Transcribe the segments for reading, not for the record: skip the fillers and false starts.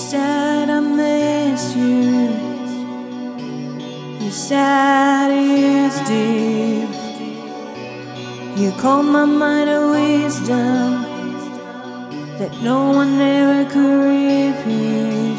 said I miss you. You said it's deep. You called my mind a wisdom that no one ever could repeat.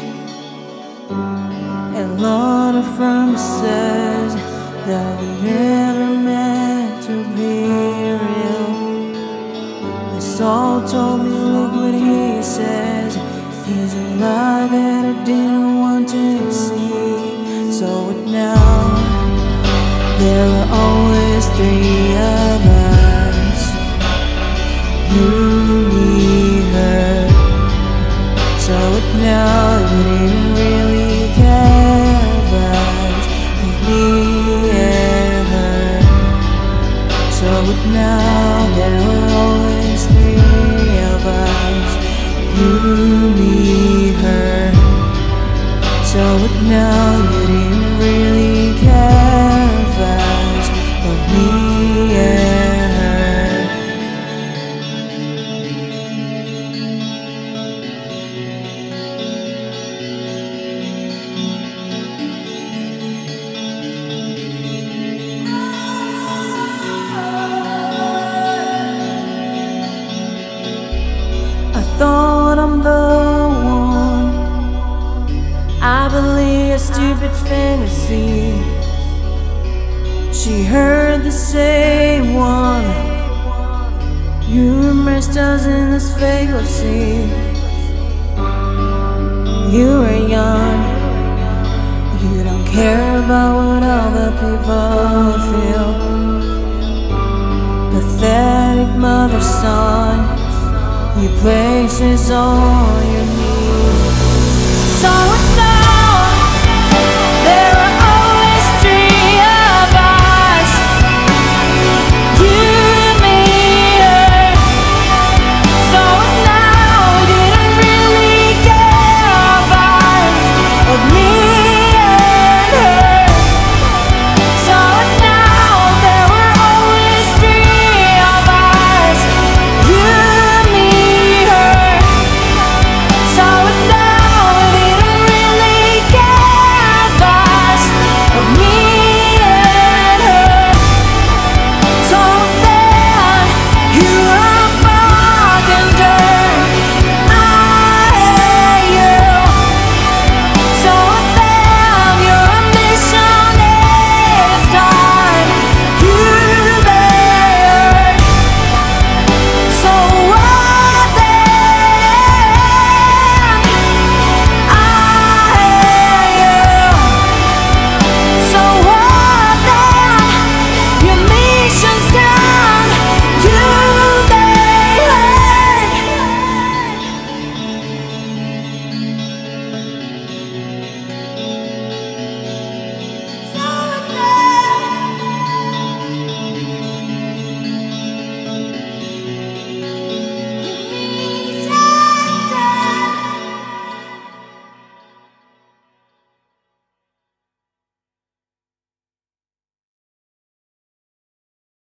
A lot of promises that were never meant to be real. The soul told me, look what he says. He's a lie that I didn't want to see. So what now? There were always three of us. You, me, her. So what now? You didn't really care about me and her. So what now? There were always three of us. You, me, her. So what now? You didn't really care about me and her. I thought I'm the one. I believe a stupid fantasy. She heard the same one. You immersed us in this fantasy. You were young. You don't care about what other people feel. Pathetic mother, son. You places all